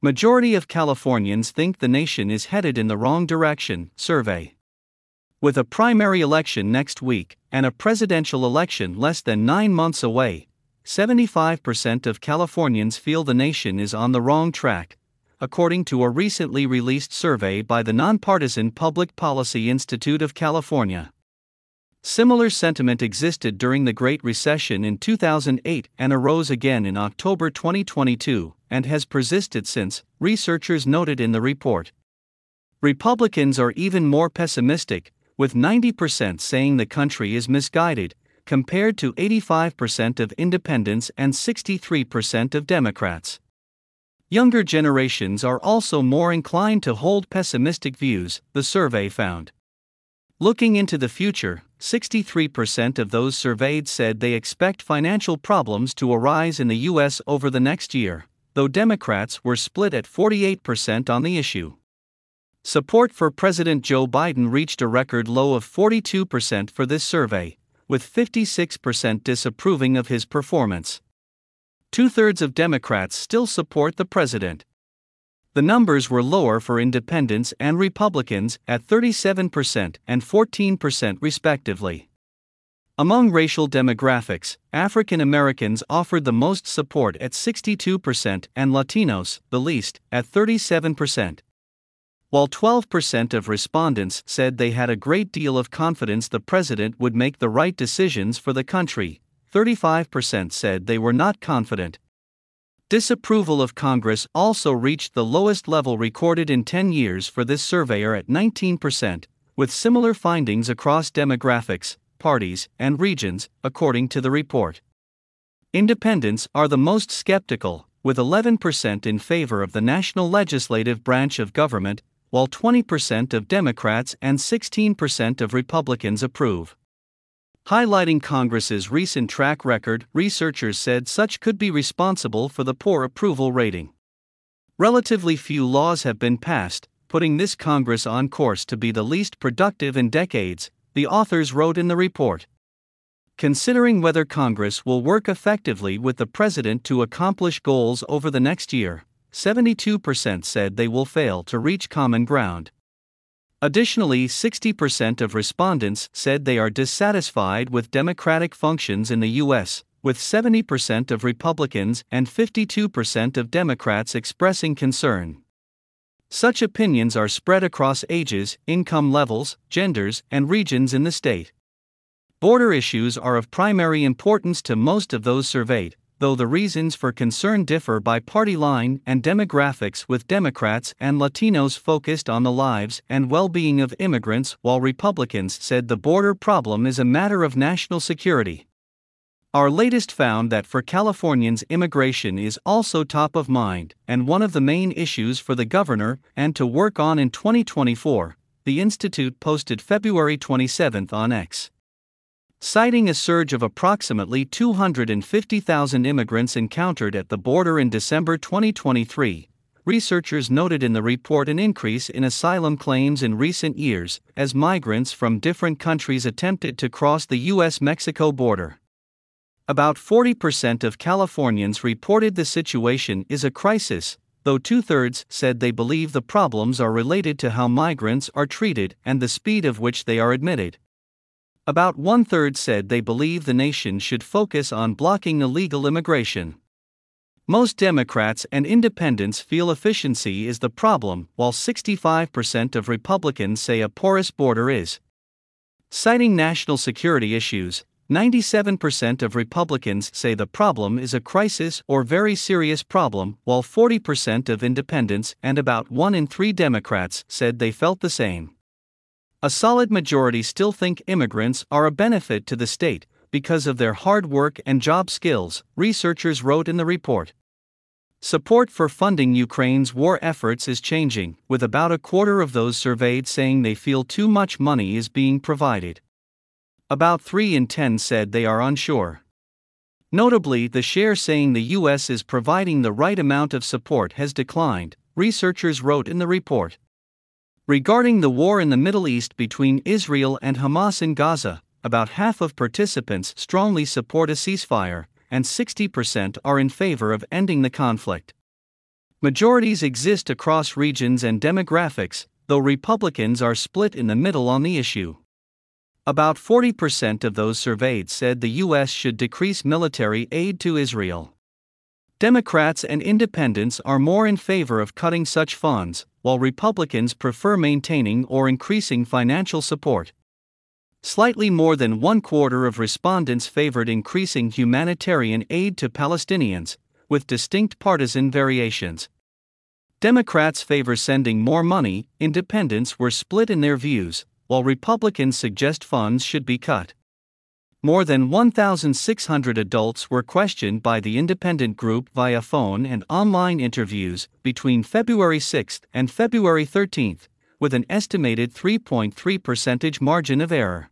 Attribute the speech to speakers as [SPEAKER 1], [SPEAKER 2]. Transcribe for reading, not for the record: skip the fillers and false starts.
[SPEAKER 1] Majority of Californians think the nation is headed in the wrong direction, survey. With a primary election next week and a presidential election less than 9 months away, 75% of Californians feel the nation is on the wrong track, according to a recently released survey by the nonpartisan Public Policy Institute of California. Similar sentiment existed during the Great Recession in 2008 and arose again in October 2022, and has persisted since, researchers noted in the report. Republicans are even more pessimistic, with 90% saying the country is misguided, compared to 85% of independents and 63% of Democrats. Younger generations are also more inclined to hold pessimistic views, the survey found. Looking into the future, 63% of those surveyed said they expect financial problems to arise in the U.S. over the next year, though Democrats were split at 48% on the issue. Support for President Joe Biden reached a record low of 42% for this survey, with 56% disapproving of his performance. Two-thirds of Democrats still support the president. The numbers were lower for independents and Republicans at 37% and 14% respectively. Among racial demographics, African Americans offered the most support at 62% and Latinos, the least, at 37%. While 12% of respondents said they had a great deal of confidence the president would make the right decisions for the country, 35% said they were not confident. Disapproval of Congress also reached the lowest level recorded in 10 years for this surveyor at 19%, with similar findings across demographics, parties, and regions, according to the report. Independents are the most skeptical, with 11% in favor of the national legislative branch of government, while 20% of Democrats and 16% of Republicans approve. Highlighting Congress's recent track record, researchers said such could be responsible for the poor approval rating. Relatively few laws have been passed, putting this Congress on course to be the least productive in decades, the authors wrote in the report. Considering whether Congress will work effectively with the president to accomplish goals over the next year, 72% said they will fail to reach common ground. Additionally, 60% of respondents said they are dissatisfied with democratic functions in the U.S., with 70% of Republicans and 52% of Democrats expressing concern. Such opinions are spread across ages, income levels, genders, and regions in the state. Border issues are of primary importance to most of those surveyed, though the reasons for concern differ by party line and demographics, with Democrats and Latinos focused on the lives and well-being of immigrants, while Republicans said the border problem is a matter of national security. Our latest found that for Californians, immigration is also top of mind and one of the main issues for the governor and to work on in 2024, the Institute posted February 27 on X. Citing a surge of approximately 250,000 immigrants encountered at the border in December 2023, researchers noted in the report an increase in asylum claims in recent years as migrants from different countries attempted to cross the U.S.-Mexico border. About 40% of Californians reported the situation is a crisis, though two-thirds said they believe the problems are related to how migrants are treated and the speed of which they are admitted. About one-third said they believe the nation should focus on blocking illegal immigration. Most Democrats and independents feel efficiency is the problem, while 65% of Republicans say a porous border is. Citing national security issues, 97% of Republicans say the problem is a crisis or very serious problem, while 40% of independents and about 1 in 3 Democrats said they felt the same. A solid majority still think immigrants are a benefit to the state because of their hard work and job skills, researchers wrote in the report. Support for funding Ukraine's war efforts is changing, with about a quarter of those surveyed saying they feel too much money is being provided. About 3 in 10 said they are unsure. Notably, the share saying the U.S. is providing the right amount of support has declined, researchers wrote in the report. Regarding the war in the Middle East between Israel and Hamas in Gaza, about half of participants strongly support a ceasefire, and 60% are in favor of ending the conflict. Majorities exist across regions and demographics, though Republicans are split in the middle on the issue. About 40% of those surveyed said the U.S. should decrease military aid to Israel. Democrats and independents are more in favor of cutting such funds, while Republicans prefer maintaining or increasing financial support. Slightly more than 1/4 of respondents favored increasing humanitarian aid to Palestinians, with distinct partisan variations. Democrats favor sending more money, independents were split in their views, while Republicans suggest funds should be cut. More than 1,600 adults were questioned by the independent group via phone and online interviews between February 6 and February 13, with an estimated 3.3% margin of error.